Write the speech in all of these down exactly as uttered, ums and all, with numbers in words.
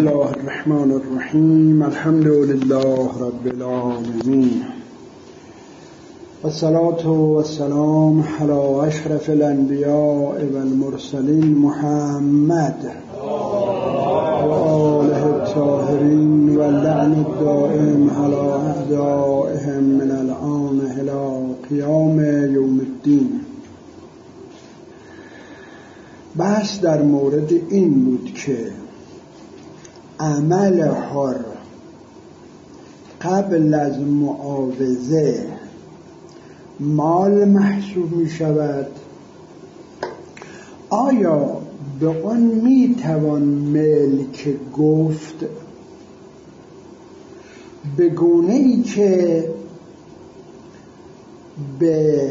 الله الرحمن الرحیم. الحمد لله رب العالمین والصلاة والسلام علی اشرف الانبیاء والمرسلین محمد و آله الطاهرین و اللعن الدائم علی اعدائهم من الآن الی قیام یوم الدین. بحث در مورد این بود که عمل حر قبل از معاوضه مال محسوب می شود. آیا به اون می توان ملک گفت به گونه ای که به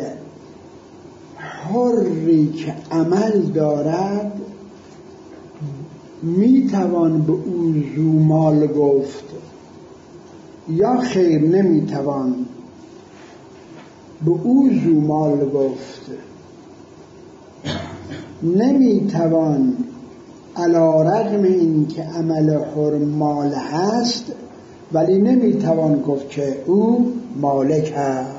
حری که عمل دارد می توان به او ذو مال گفت یا خیر نمی توان به او ذو مال گفت؟ نمی توان علی رغم این که عمل حر مال هست ولی نمی توان گفت که او مالک هست.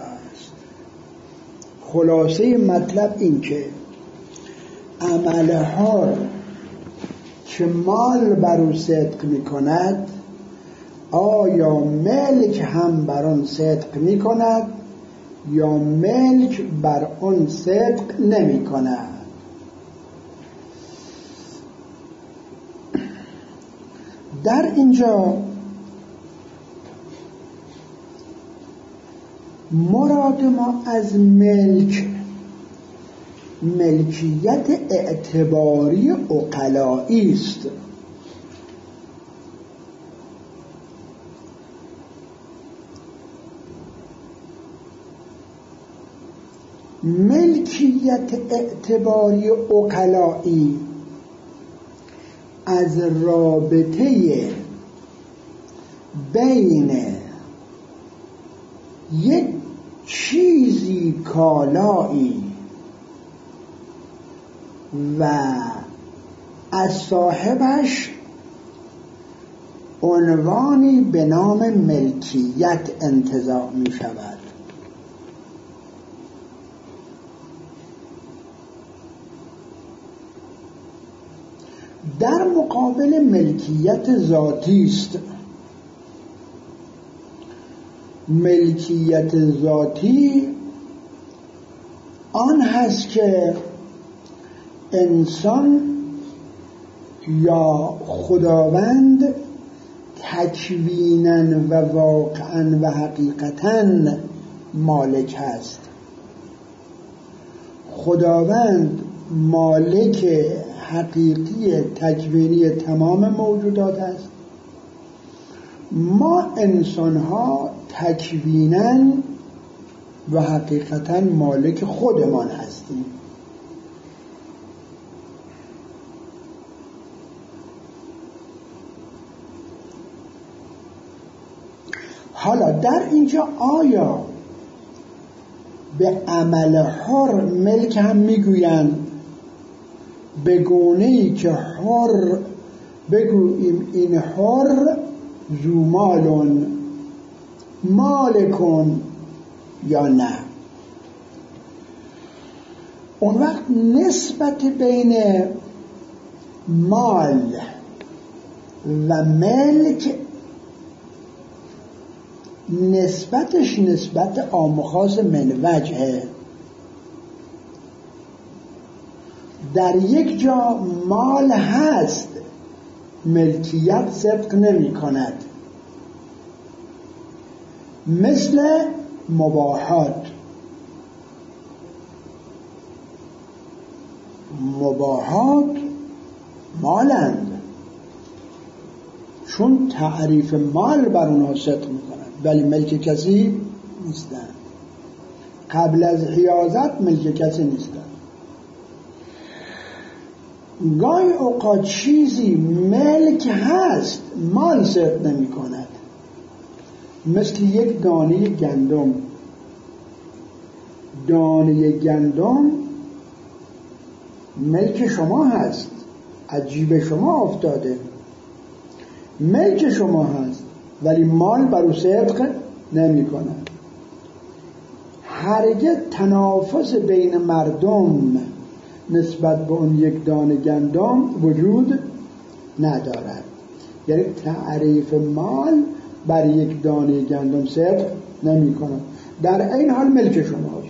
خلاصه مطلب این که عمل حر که مال بر او صدق می کند آیا ملک هم بر آن صدق می کند یا ملک بر آن صدق نمی کند؟ در اینجا مراد ما از ملک ملکیت اعتباری عقلائی است. ملکیت اعتباری عقلائی از رابطه بین یک چیزی کالایی و از صاحبش عنوانی به نام ملکیت انتزاع می شود. در مقابل ملکیت ذاتی است. ملکیت ذاتی آن هست که انسان یا خداوند تکویناً و واقعاً و حقیقتاً مالک است. خداوند مالک حقیقی تکوینی تمام موجودات است. ما انسان‌ها تکویناً و حقیقتاً مالک خودمان هستیم. حالا در اینجا آیا به عمل حر ملک هم میگویند به گونه‌ای که حر بگوییم این حر ذو مالون مالکون یا نه؟ اون وقت نسبت بین مال و ملک نسبتش نسبت عام و خاص من وجهه. در یک جا مال هست ملکیت صدق نمی کند، مثل مباحات. مباحات مالند چون تعریف مال بر اونها صدق می کند ولی ملک کسی نیستند. قبل از حیازت ملک کسی نیستند. گاهی اوقات چیزی ملک هست مال صدق نمی کند، مثل یک دانه گندم. دانه گندم ملک شما هست، از جیب شما افتاده، ملک شما هست ولی مال بر او صدق نمی کند. هرگز تنافس بین مردم نسبت به اون یک دانه گندم وجود ندارد. یعنی تعریف مال بر یک دانه گندم صدق نمی کند، در این حال ملک شماست.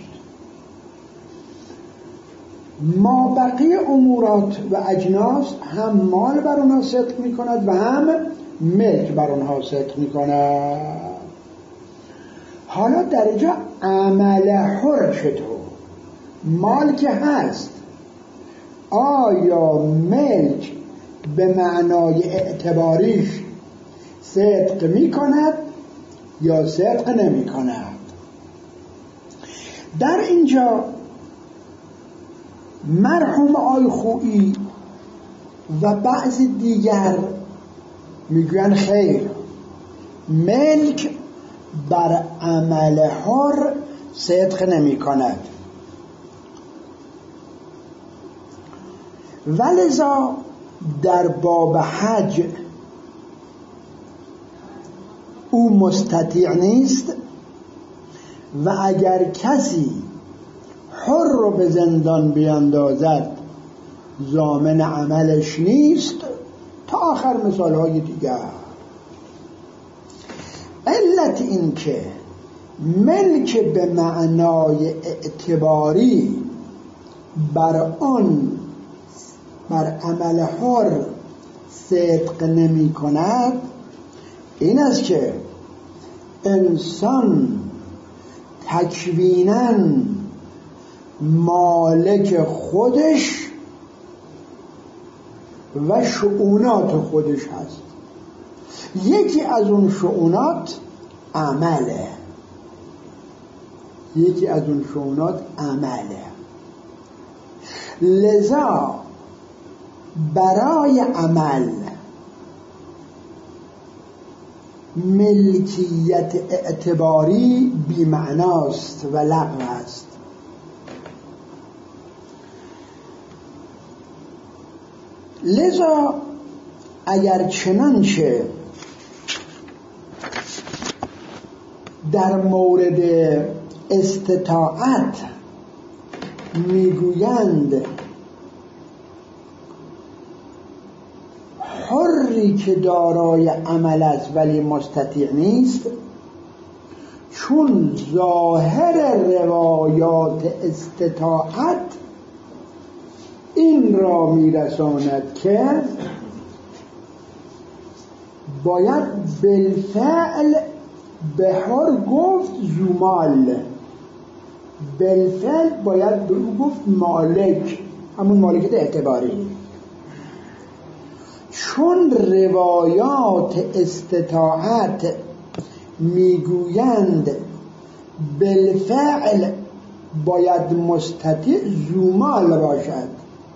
ما بقیه امورات و اجناس هم مال بر اونها صدق می کند و هم ملک بر اونها صدق می کند. حالا در اینجا عمل حر چطور؟ مال که هست، آیا ملک به معنای اعتباریش صدق می کند یا صدق نمی کند؟ در اینجا مرحوم آی خویی و بعض دیگر میگوین خیر، ملک بر عمل حر صدق نمی کند. ولذا در باب حج او مستطیع نیست و اگر کسی حر رو به زندان بیندازد ضامن عملش نیست، تا آخر مثال های دیگر. علت این که ملک به معنای اعتباری بر آن بر عمل حر صدق نمی کند این است که انسان تکویناً مالک خودش و شؤونات خودش هست. یکی از اون شؤونات عمله، یکی از اون شؤونات عمله. لذا برای عمل ملکیت اعتباری بی‌معناست و لغو است. لذا اگر چنانچه در مورد استطاعت میگویند حری که دارای عمل است ولی مستطیع نیست، چون ظاهر روایات استطاعت این را میرساند که باید بالفعل به حر گفت زومال، بالفعل باید به او گفت مالک، همون مالکیت اعتباری. چون روایات استطاعت میگویند بالفعل باید مستطیع زومال باشد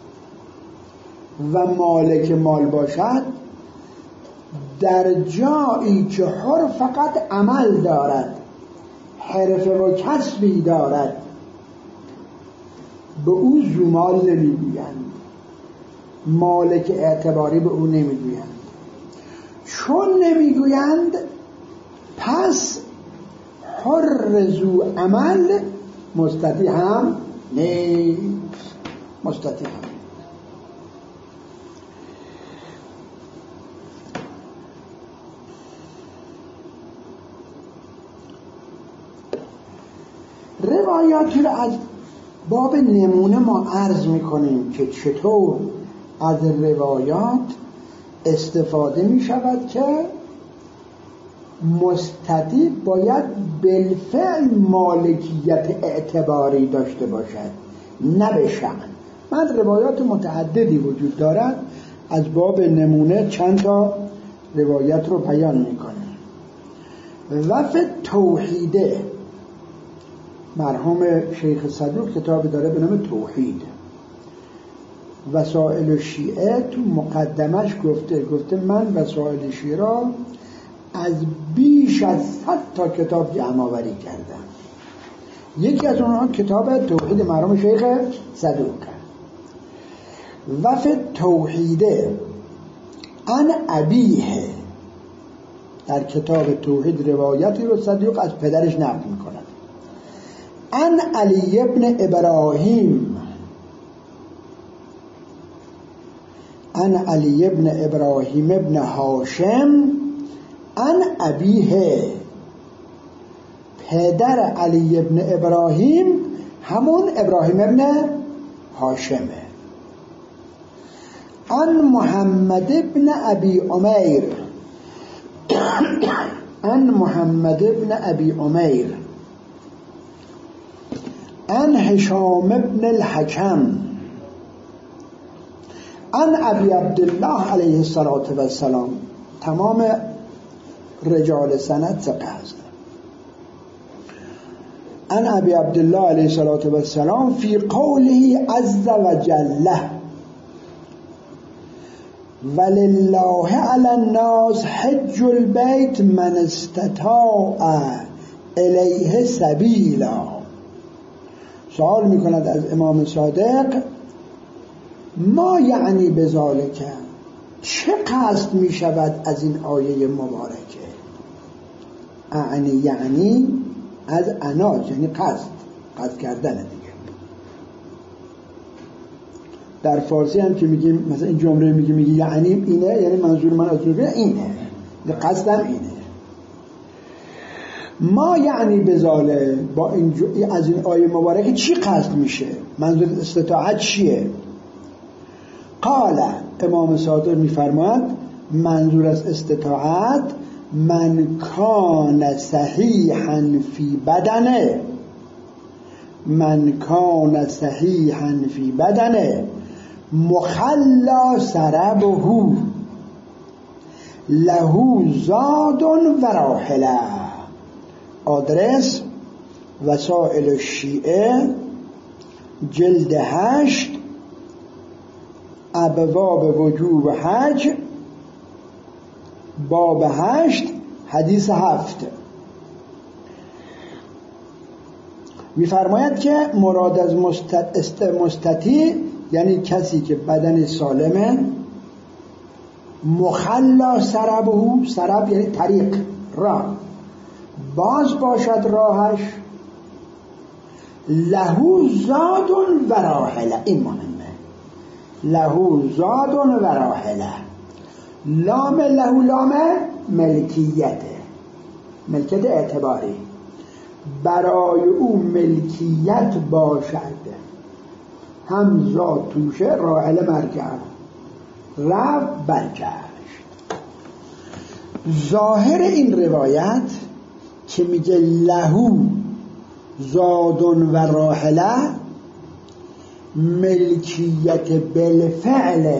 و مالک مال باشد، در جایی که حر فقط عمل دارد، حرفه و کسبی دارد، به او زومال نمیگویند، مالک اعتباری به او نمیگویند. چون نمیگویند پس حر ذو عمل مستطیع هم نیست، مستطیع هم. روایاتی رو از باب نمونه ما عرض میکنیم که چطور از روایات استفاده می شود که مستطیع باید بالفعل مالکیت اعتباری داشته باشد، نه به شأن. من روایات متعددی وجود دارد، از باب نمونه چند تا روایت رو بیان میکنم. وفی توحیده، مرحوم شیخ صدوق کتاب داره به نام توحید. وسائل شیعه تو مقدمش گفته گفته من وسائل شیعه را از بیش از صد تا کتاب جمع آوری کردم. یکی از اونها کتاب توحید مرحوم شیخ صدوق. وفی توحیده ان ابیه در کتاب توحید روایتی رو صدوق از پدرش نقل می‌کند. ان علی ابن ابراهیم ان علی ابن ابراهیم ابن هاشم ان ابیه، پدر علی ابن ابراهیم همون ابراهیم ابن هاشمه. ان محمد ابن ابی عمیر ان محمد ابن ابی عمیر ان هشام ابن الحکم ان ابی عبدالله علیه السلام. تمام رجال سند ثقه هستند. ان ابی عبدالله علیه السلام فی قوله عز وجل ولله علی الناس حج البیت من استطاع الیه سبیلا. سوال میکند از امام صادق ما یعنی بذالک، چه قصد میشود از این آیه مبارکه؟ اعنی یعنی از عناج، یعنی قصد قصد کردن دیگه. در فارسی هم که میگیم مثلا این جمله میگیم میگی یعنی اینه، یعنی منظور من از جمله اینه، قصدم اینه. ما یعنی بذاله، با این ج... از این آیه مبارکه چی قصد میشه؟ منظور استطاعت چیه؟ قال امام صادق میفرماد منظور از استطاعت من کان صحیحا فی بدنه من کان صحیحا فی بدنه مخلا سربه له زاد و راحله. آدرس وسائل الشیعه جلد هشت ابواب وجوب حج باب هشت حدیث هفت. می‌فرماید که مراد از مستطیع یعنی کسی که بدن سالمه، مخلا سربه، سرب یعنی طریق، راه، باز باشد راهش، لهو زاد و راحله. این مهمه، لهو زاد و راحله. لام لهو لام ملکیته، ملکیت اعتباری، برای او ملکیت باشد، هم زاد توشه، راحله مرکب، رفت برگشت. ظاهر این روایت که میگه لهو زادون و راحله، ملکیت بالفعل،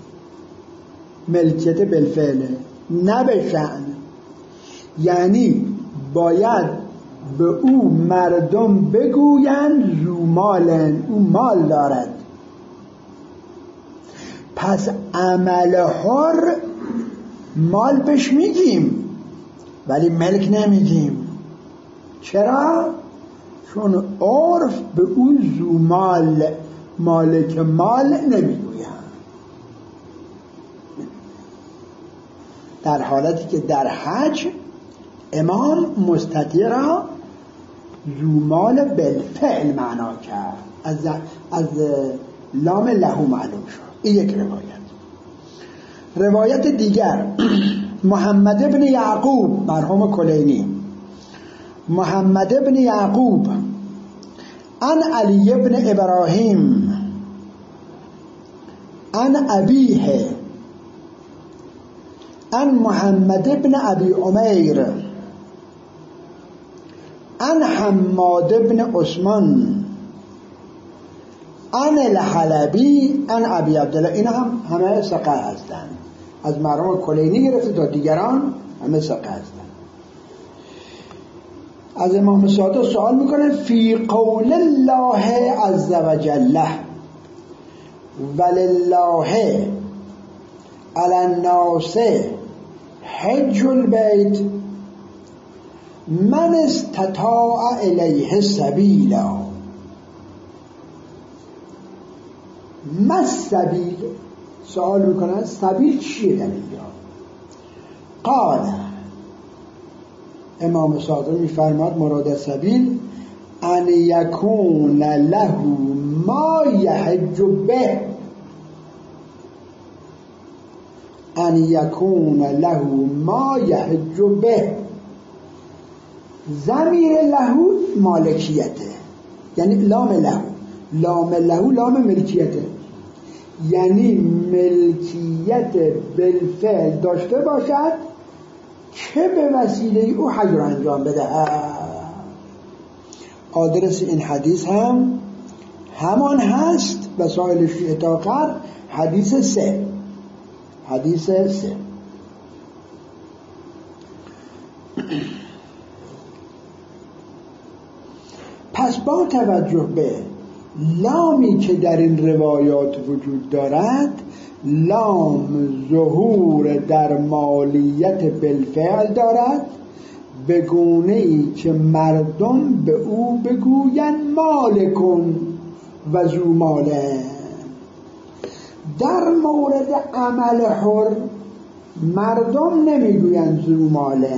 ملکیت بالفعل نه به شأن، یعنی باید به او مردم بگویند ذو مالن، او مال دارد. پس عمل حر مال بهش میگیم ولی ملک نمیگیم. چرا؟ چون عرف به او ذو مال، مالک مال نمیگویم، در حالتی که در حج امام مستطیع را ذو مال بالفعل معنا کرد، از, از لام لهو معلوم شد. این یک روایت. روایت دیگر محمد ابن یعقوب مرحوم کلینی، محمد ابن یعقوب ان علی ابن ابراهیم ان ابیه ان محمد ابن ابی عمیر ان حماد ابن عثمان ان الحلبی ان ابی عبدالله. اینا هم همه ثقه هستند، از مرحوم کلینی گرفته تا دیگران همه ثقه هستند. از امام صادق سوال میکنه فی قول الله عز وجل ولله علی الناس حج البیت من استطاع الیه سبیلا. ما السبیل؟ سوال میکنن سبیل چیه در اینجا؟ قال امام صادق می‌فرماد مراد سبیل ان یکون له ما یحج به، ان یکون له ما یحج به. ضمیر له مالکیته، یعنی لام له، لام له لام ملکیته، یعنی ملکیت بالفعل داشته باشد که به وسیله او حج را انجام بدهد. آدرس این حدیث هم همان هست وسائل شیعه تا آخر، حدیث سه، حدیث سه. پس با توجه به لامی که در این روایات وجود دارد، لام ظهور در مالیت بالفعل دارد، به گونه‌ای که مردم به او بگویند مالکون و ذو ماله. در مورد عمل حر مردم نمیگویند ذو ماله،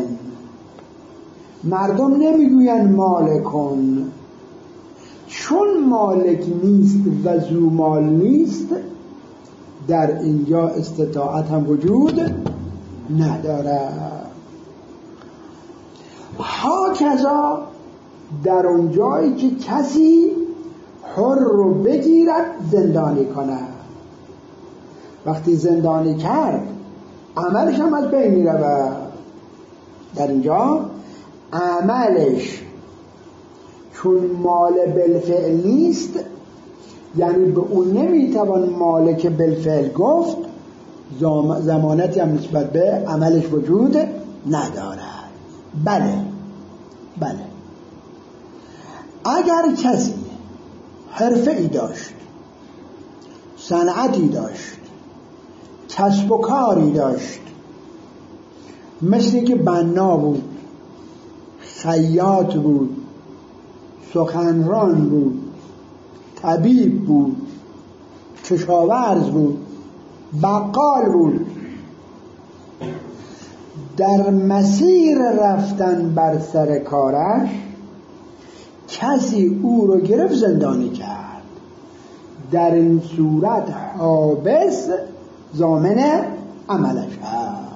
مردم نمیگویند مالکون، چون مالک نیست و ذو مال نیست، در اینجا استطاعت هم وجود ندارد. ها کذا در اون جایی که کسی حر رو بگیرد زندانی کند، وقتی زندانی کرد عملش هم از بین میرود. در اینجا عملش چون مال بالفعل نیست، یعنی به اون نمیتوان مالک بالفعل گفت، ضمانتی هم نسبت به عملش وجود ندارد. بله بله اگر کسی حرفه ای داشت، صنعتی داشت، کسب و کاری داشت، مثل که بنا بود، خیاط بود، سخنران بود، طبیب بود، کشاورز بود، بقال بود، در مسیر رفتن بر سر کارش کسی او رو گرفت زندانی کرد، در این صورت حابس ضامن عملش هست.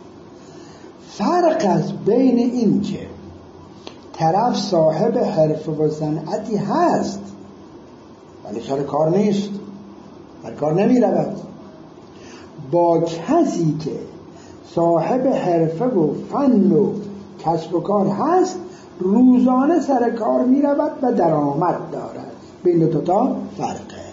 فرق است بین این که طرف صاحب حرفه و صنعتی هست ولی سر کار نیست، سر کار نمی رود، با کسی که صاحب حرفه و فن و کسب و کار هست، روزانه سر کار می رود و درآمد دارد. بین دو تا فرقه.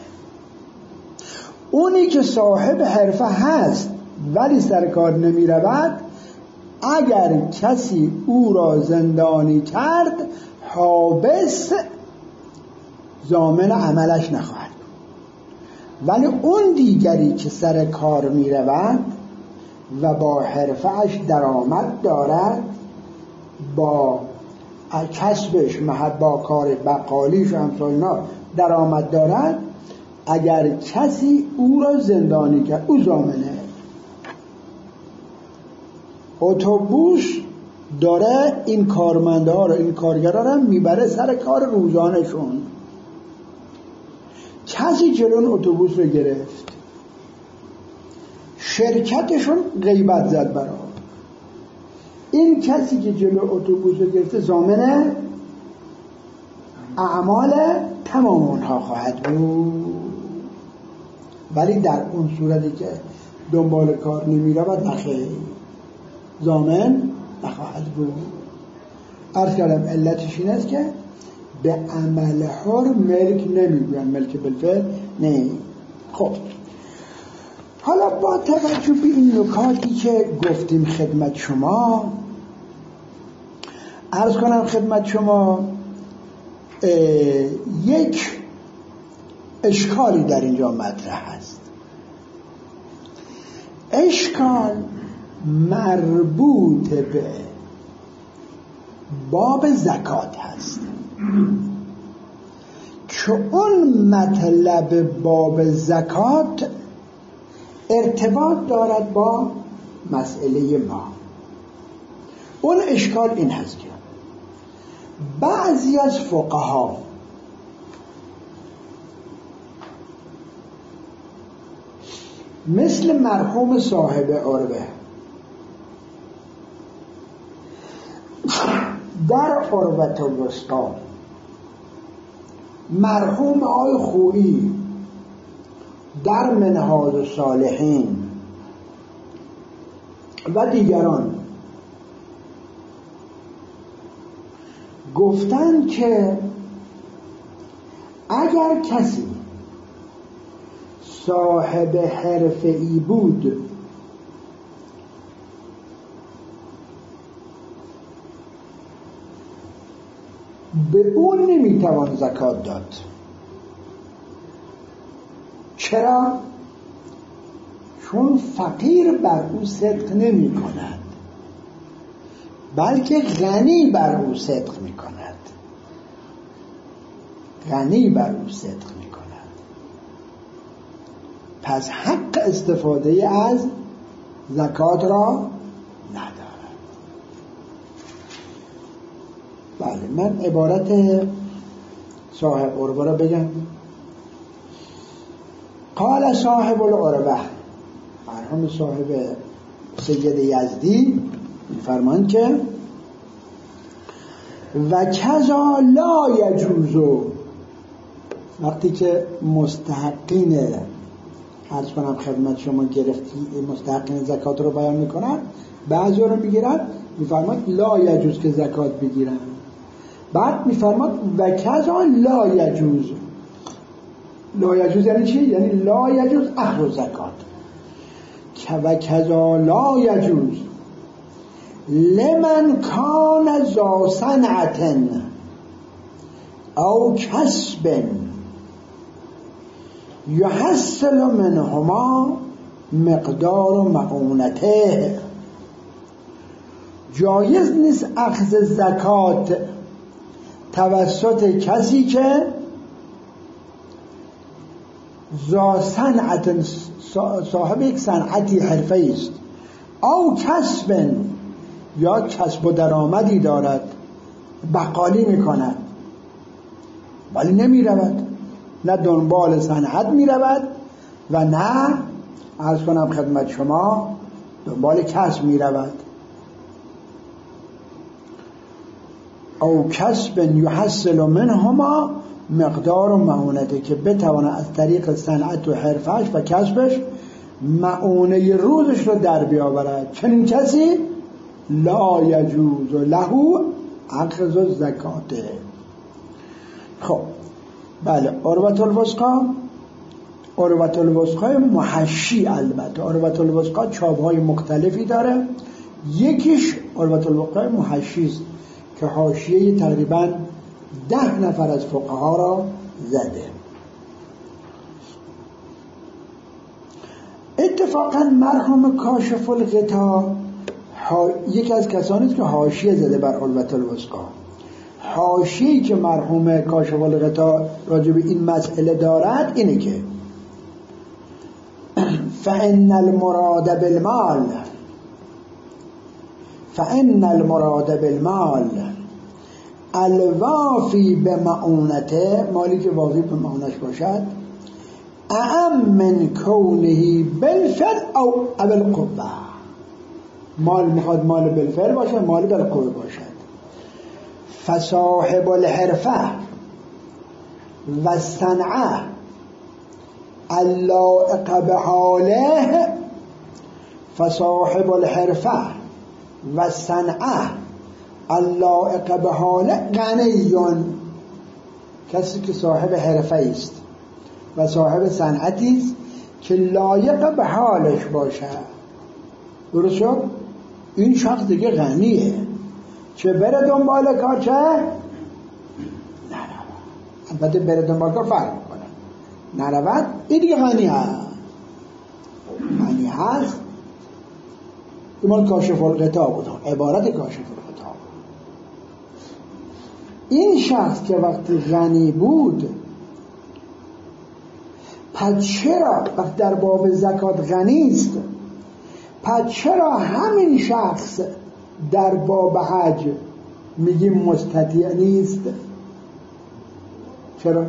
اونی که صاحب حرفه هست ولی سر کار نمی رود، اگر کسی او را زندانی کرد حابس ضامن عملش نخواهد، ولی اون دیگری که سر کار می رود و با حرفه‌اش درآمد دارد، با کسبش با کار بقالیش و همساینا درآمد دارد، اگر کسی او را زندانی کرد او ضامنه. اتوبوس داره این کارمندها رو، این کارگرها رو میبره سر کار روزانه‌شون، کسی جلون اتوبوس رو گرفت، شرکتشون غیبت زد برا این کسی که جلو اتوبوس رو گرفته، ضامن اعمال تمام اونها خواهد بود. ولی در اون صورتی که دنبال کار نمی رود نخیر، ضامن نخواهد بود. عرض کردم علتش این است که به عمل حر ملک نمیگوین، ملک بالفعل نه. خب حالا با توجه به این نکاتی که گفتیم خدمت شما، عرض کنم خدمت شما یک اشکالی در اینجا مطرح است. اشکال مربوط به باب زکات هست، چون مطلب باب زکات ارتباط دارد با مسئله ما. اون اشکال این هست که بعضی از فقها مثل مرحوم صاحب عربه در عروة الوثقی، مرحوم آقای خویی در منهاج الصالحین و دیگران گفتن که اگر کسی صاحب حرفه‌ای بود به اون نمیتوان زکات داد. چرا؟ چون فقیر بر او صدق نمی کند، بلکه غنی بر او صدق می کند. غنی بر او صدق می کند. پس حق استفاده از زکات را ندارد. بله، من عبارت صاحب عربه را بگم. قال صاحب العربه، مرحوم صاحب سید یزدی فرمان که و کذا لا یجوز، وقتی که مستحقین، عرض کنم خدمت شما، گرفتی مستحقین زکات رو بیان میکنن، بعضی رو میگیرن میفرماد لا یجوز که زکات بگیرن، بعد میفرماد و کذا لا یجوز. لا یجوز یعنی چی؟ یعنی لا یجوز اخذ زکات. و کذا لا یجوز لمن کان ذا صنعة او کسب یحصل منهما مقدار معونته. جایز نیست اخذ زکات توسط کسی که ذا صنعة، صاحب یک صنعتی حرفه‌ای است، او کسب، یا کسب و درآمدی دارد، بقالی میکند ولی نمی رود، نه دنبال صنعت می رود و نه عرض کنم خدمت شما دنبال کسب می رود. او کسب یحصل منهما مقدار معونته، که بتواند از طریق صنعت و حرفش و کسبش معونه روزش رو در بیاورد. چنین کسی لا یجوز له اخذ الزکات. خب بله، عروة الوثقی، عروة الوثقی محشی، البته عروة الوثقی چاپ‌های مختلفی داره. یکیش عروة الوثقی محشی است که حاشیه تقریباً ده نفر از فقها را زده. اتفاقاً مرحوم کاشف الغطا یکی از کسانی است که حاشیه زده بر عروة الوثقی. حاشیه‌ای که مرحوم کاشف الغطا راجع به این مسئله دارد اینه که فإن المراد بالمال فإن المراد بالمال الوافی به معونته، مالی که وافی به معونش باشد، اعم من کونه بالفعل او بالقوه. مال میخواد مال بالفعل باشه، مال بالقوه باشد. فصاحب الحرفه و الصنعه اللائق بحاله، فصاحب الحرفه و الصنعه اللائق بحاله غنیون، کسی که صاحب حرفه است و صاحب صنعتی است که لایق به حالش باشه. درست شد؟ این شخص دیگه غنیه، چه بره دنبال کار چه نروه. البته بره دنبال کار فرق میکنه، نرود این دیگه غنی هست. غنی هست مال کاشف الغطا بود، عبارت کاشف الغطا. این شخص که وقتی غنی بود، پس چرا وقتی در باب زکات غنی است، پس چرا همین شخص در باب حج میگیم مستطیع نیست؟ چرا؟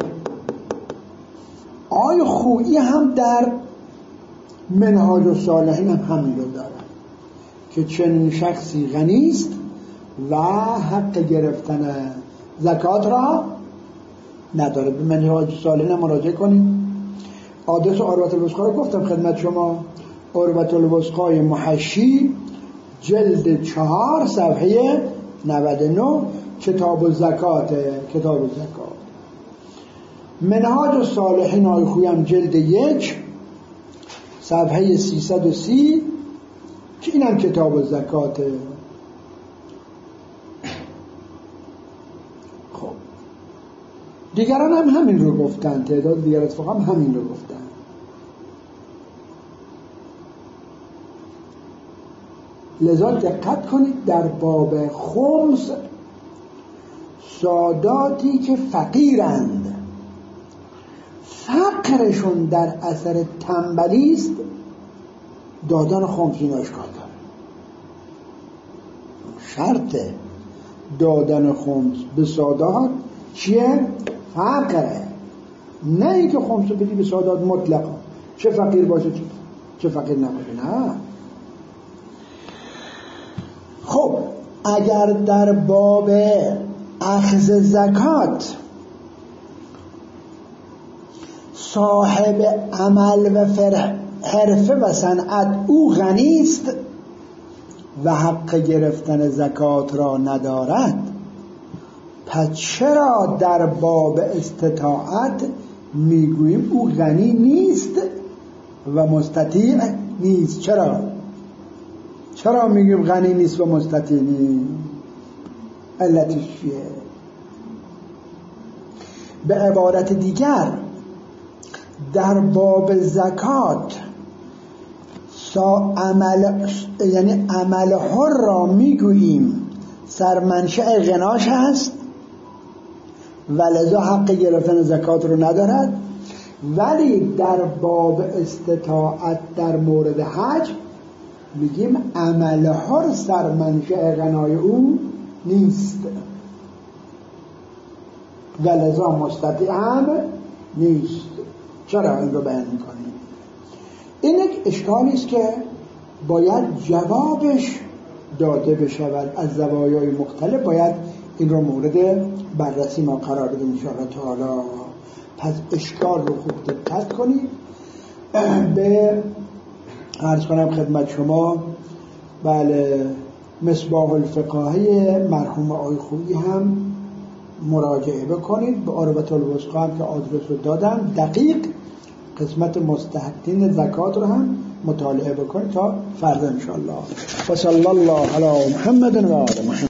آی خویی هم در منهاج الصالحین هم همین رو داره که چنین شخصی غنی است و حق گرفتن زکات را نداره. به منهاج الصالحین مراجعه کنید. آدرس عروة الوثقی رو گفتم خدمت شما، عروة الوثقی محشی جلد چهار صفحه نود و نه، کتاب الزکات. کتاب الزکات منهاج الصالحین آی خویم جلد یک صفحه سیصد و سی که اینم کتاب الزکات. خب دیگران هم همین رو گفتن، تعداد دیگر اتفاق هم همین رو گفتن. لذا دقت کنید در باب خمس ساداتی که فقیرند فقرشون در اثر تنبلی است دادن خمس این اشکال داره. شرط دادن خمس به سادات چیه؟ فقره، نه اینکه خمس رو بدی به سادات مطلقا، چه فقیر باشه چه فقیر نباشه. نه. خب اگر در باب اخذ زکات صاحب عمل و حرفه و صنعت او غنی است و حق گرفتن زکات را ندارد، پس چرا در باب استطاعت میگوییم او غنی نیست و مستطیع نیست؟ چرا؟ چرا میگیم غنی نیست و مستطیع نیست؟ علتش چیه؟ به عبارت دیگر در باب زکات سا عمل یعنی عمل حر را میگوییم سرمنشأ غناش هست و لذا حق گرفتن زکات رو ندارد، ولی در باب استطاعت در مورد حج میگیم عمل حر سرمنشأ غنای او نیست و لذا مستطیع هم نیست. چرا این رو بیان میکنیم؟ این یک اشکالی است که باید جوابش داده بشود از زوایای مختلف، باید این رو مورد بررسی ما قرار بدیم انشاءالله تعالی. پس اشکال رو خوب دقت کنید. به عرض کنم خدمت شما بله مصباح الفقاهی مرحوم آقای خویی هم مراجعه بکنید. به عروة الوثقی هم که آدرس رو دادم دقیق قسمت مستحقین زکات رو هم مطالعه بکنید تا فردا انشاءالله. و صلی الله علی محمد و آل محمد.